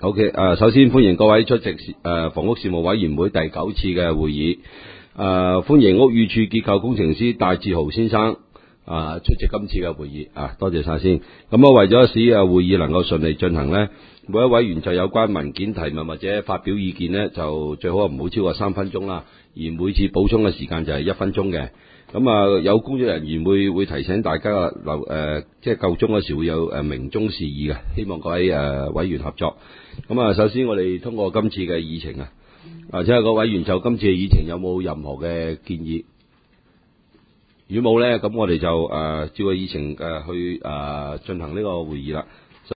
OK， 首先歡迎各位出席房屋事務委員會第9次嘅會議。歡迎屋宇署結構工程師戴志豪先生出席今次嘅會議。多謝晒先。咁為咗使會議能夠順利進行呢，每一委員就有關文件提問或者發表意見呢，就最好唔好超過3分鐘啦。而每次補充嘅時間就係1分鐘嘅。咁有工作人員會提醒大家即係夠鐘嗰時會有鳴鐘示意嘅，希望各位委員合作。咁首先我哋通過今次嘅議程或者各委員就今次嘅議程有冇任何嘅建議？如果冇呢，咁我哋就照個議程去進行呢個會議啦。